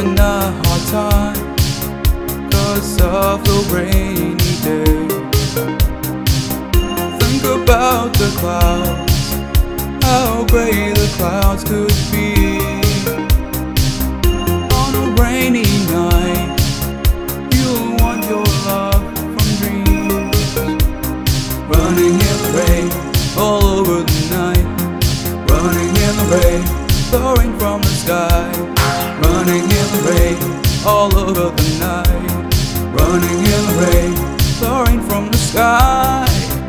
having a hard time 'cause of the rainy day. Think about the clouds, how gray the clouds could be on a rainy night. You'll want your love from dreams, running in the rain all over the night, running in the rain, pouring from the sky, running in the rain all over the night, running in the rain, pouring from the sky.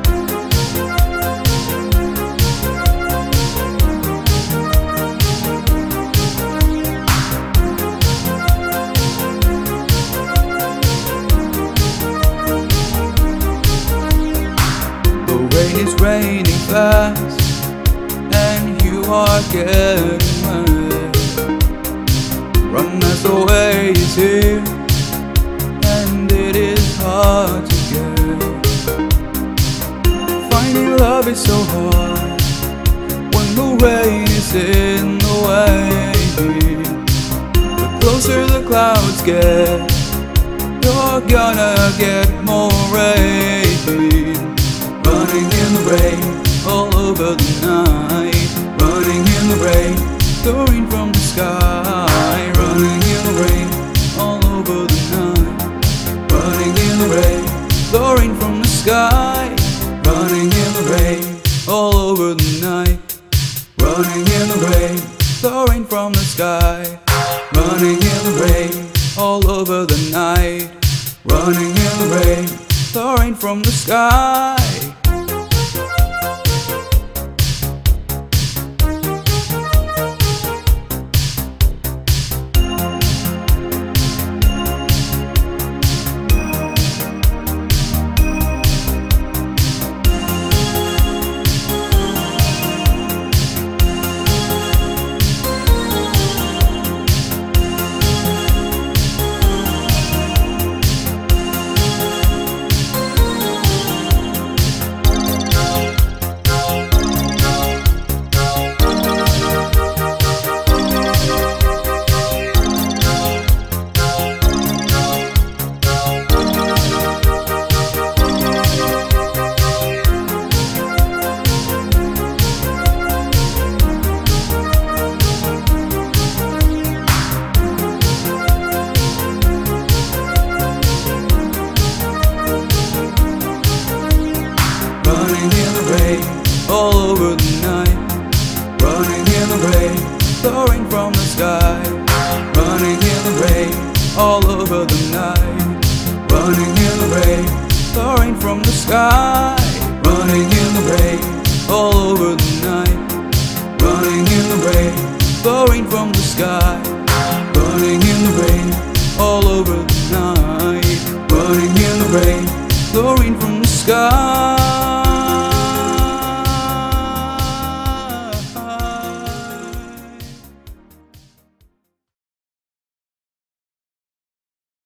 The rain is raining fast and you are getting wet. Run as the way is here and it is hard to get. Finding love is so hard when the rain is in the way. The closer the clouds get, you're gonna get more rain. Running in the rain all over the night, running in the rain, pouring from the sky, running in the rain all over the night, running in the rain, pouring from the sky, running in the rain all over the night, running in the rain, pouring from the sky, running in the rain all over the night, running in the rain, pouring from the sky. Running in the rain all over the night, running in the rain, pouring from the sky, running in the rain all over the night, running in the rain, pouring from the sky, running in the rain all over the night, running in the rain, pouring from the sky, running in the rain all over the night, running in the rain, pouring from the sky.